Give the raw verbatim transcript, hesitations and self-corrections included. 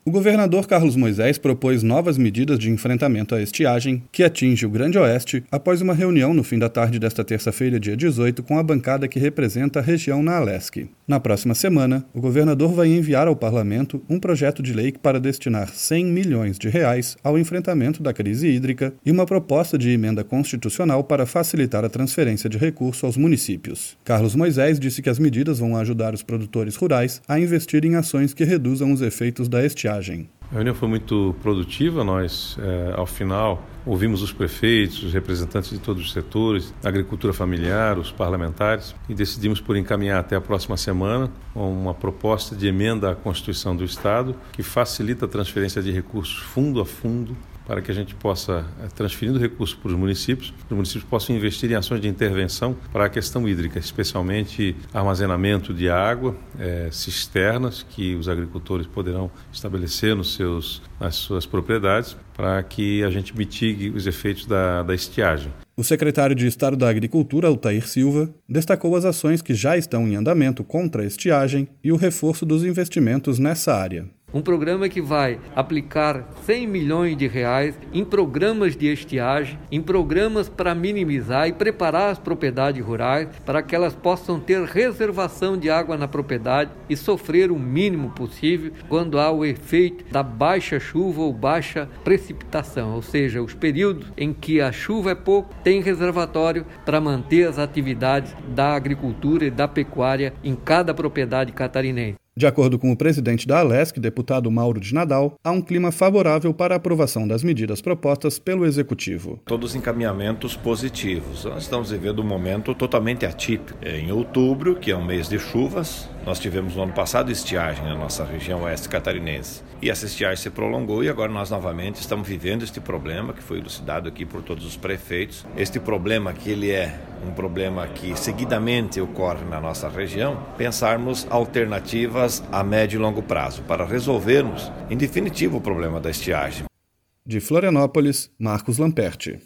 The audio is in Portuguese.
O governador Carlos Moisés propôs novas medidas de enfrentamento à estiagem que atinge o Grande Oeste após uma reunião no fim da tarde desta terça-feira, dia dezoito, com a bancada que representa a região na Alesc. Na próxima semana, o governador vai enviar ao parlamento um projeto de lei para destinar cem milhões de reais ao enfrentamento da crise hídrica e uma proposta de emenda constitucional para facilitar a transferência de recursos aos municípios. Carlos Moisés disse que as medidas vão ajudar os produtores rurais a investir em ações que reduzam os efeitos da estiagem. A reunião foi muito produtiva, nós, é, ao final, ouvimos os prefeitos, os representantes de todos os setores, a agricultura familiar, os parlamentares, e decidimos por encaminhar até a próxima semana uma proposta de emenda à Constituição do Estado que facilita a transferência de recursos fundo a fundo para que a gente possa, transferindo recursos para os municípios, os municípios possam investir em ações de intervenção para a questão hídrica, especialmente armazenamento de água, é, cisternas que os agricultores poderão estabelecer nos seus, nas suas propriedades para que a gente mitigue os efeitos da, da estiagem. O secretário de Estado da Agricultura, Altair Silva, destacou as ações que já estão em andamento contra a estiagem e o reforço dos investimentos nessa área. Um programa que vai aplicar cem milhões de reais em programas de estiagem, em programas para minimizar e preparar as propriedades rurais para que elas possam ter reservação de água na propriedade e sofrer o mínimo possível quando há o efeito da baixa chuva ou baixa precipitação, ou seja, os períodos em que a chuva é pouco, tem reservatório para manter as atividades da agricultura e da pecuária em cada propriedade catarinense. De acordo com o presidente da Alesc, deputado Mauro de Nadal, há um clima favorável para a aprovação das medidas propostas pelo Executivo. Todos encaminhamentos positivos. Nós estamos vivendo um momento totalmente atípico. Em outubro, que é um mês de chuvas, nós tivemos no ano passado estiagem na nossa região oeste catarinense. E essa estiagem se prolongou e agora nós novamente estamos vivendo este problema que foi elucidado aqui por todos os prefeitos. Este problema que ele é um problema que seguidamente ocorre na nossa região, pensarmos alternativas a médio e longo prazo para resolvermos, em definitivo, o problema da estiagem. De Florianópolis, Marcos Lamperti.